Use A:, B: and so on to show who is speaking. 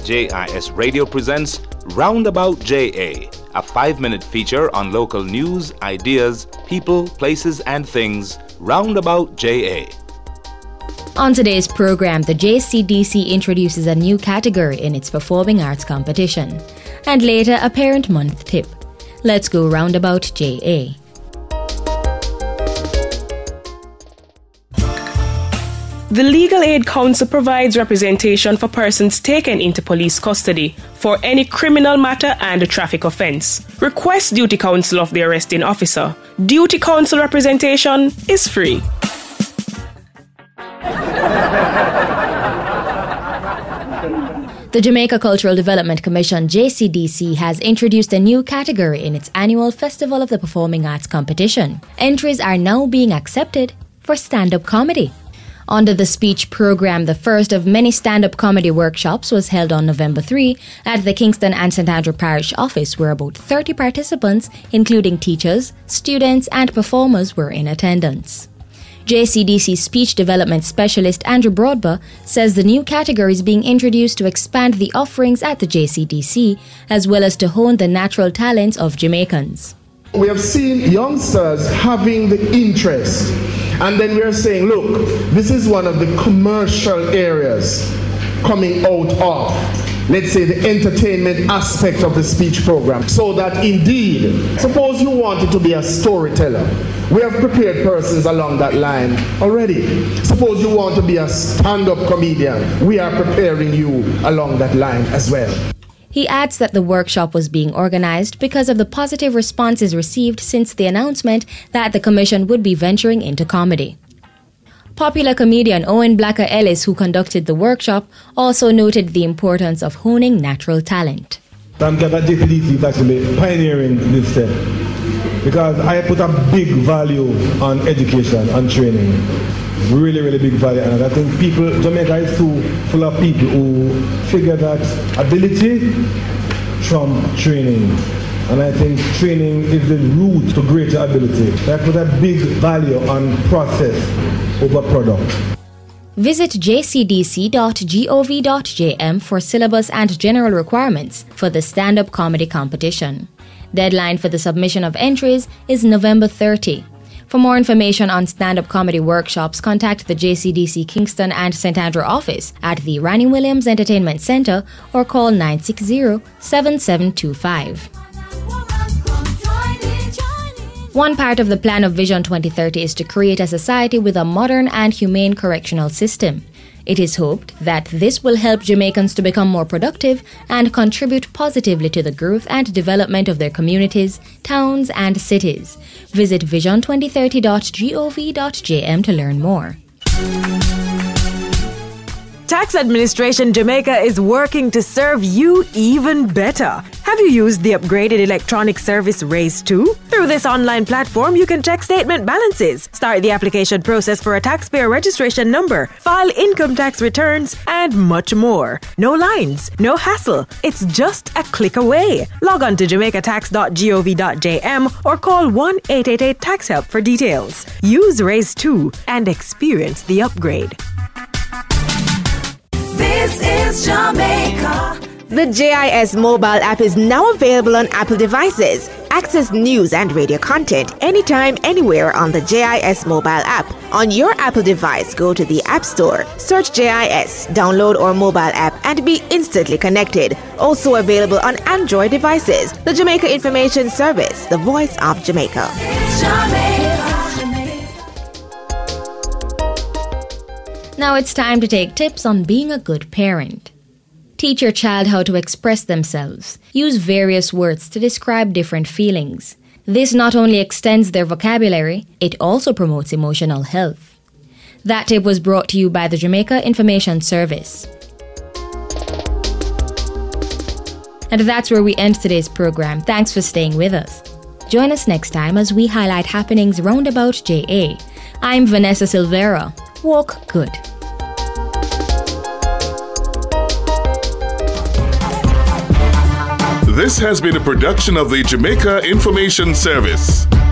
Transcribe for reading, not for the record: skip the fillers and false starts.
A: JIS Radio presents Roundabout JA, a 5-minute feature on local news, ideas, people, places, and things. Roundabout JA.
B: On today's program, the JCDC introduces a new category in its performing arts competition. And later, a Parent Month tip. Let's go Roundabout JA.
C: The Legal Aid Council provides representation for persons taken into police custody for any criminal matter and a traffic offence. Request duty counsel of the arresting officer. Duty counsel representation is free.
B: The Jamaica Cultural Development Commission, JCDC, has introduced a new category in its annual Festival of the Performing Arts competition. Entries are now being accepted for stand-up comedy. Under the speech program, the first of many stand-up comedy workshops was held on November 3 at the Kingston and St. Andrew Parish office, where about 30 participants, including teachers, students and performers, were in attendance. JCDC Speech Development Specialist Andrew Broadber says the new category is being introduced to expand the offerings at the JCDC, as well as to hone the natural talents of Jamaicans.
D: We have seen youngsters having the interest, and then we are saying, look, this is one of the commercial areas coming out of, let's say, the entertainment aspect of the speech program. So that indeed, suppose you wanted to be a storyteller, we have prepared persons along that line already. Suppose you want to be a stand-up comedian, we are preparing you along that line as well.
B: He adds that the workshop was being organised because of the positive responses received since the announcement that the Commission would be venturing into comedy. Popular comedian Owen Blacker Ellis, who conducted the workshop, also noted the importance of honing natural talent.
E: I'm glad that JCDC is actually pioneering this step, because I put a big value on education and training. Really, really big value. And I think Jamaica is too full of people who figure that ability from training. And I think training is the root to greater ability. I put a big value on process over product.
B: Visit jcdc.gov.jm for syllabus and general requirements for the stand-up comedy competition. Deadline for the submission of entries is November 30. For more information on stand-up comedy workshops, contact the JCDC Kingston and St. Andrew office at the Ranny Williams Entertainment Centre or call 960-7725. One part of the plan of Vision 2030 is to create a society with a modern and humane correctional system. It is hoped that this will help Jamaicans to become more productive and contribute positively to the growth and development of their communities, towns and cities. Visit vision2030.gov.jm to learn more.
F: Tax Administration Jamaica is working to serve you even better. Have you used the upgraded electronic service Raise 2? Through this online platform, you can check statement balances, start the application process for a taxpayer registration number, file income tax returns, and much more. No lines, no hassle. It's just a click away. Log on to jamaicatax.gov.jm or call 1-888-TAX-HELP for details. Use Raise 2 and experience the upgrade.
G: This is Jamaica.
H: The JIS mobile app is now available on Apple devices. Access news and radio content anytime, anywhere on the JIS mobile app. On your Apple device, go to the App Store, search JIS, download our mobile app, and be instantly connected. Also available on Android devices. The Jamaica Information Service, the voice of Jamaica.
G: It's Jamaica.
B: Now it's time to take tips on being a good parent. Teach your child how to express themselves. Use various words to describe different feelings. This not only extends their vocabulary, it also promotes emotional health. That tip was brought to you by the Jamaica Information Service. And that's where we end today's program. Thanks for staying with us. Join us next time as we highlight happenings roundabout JA. I'm Vanessa Silvera. Walk good.
I: This has been a production of the Jamaica Information Service.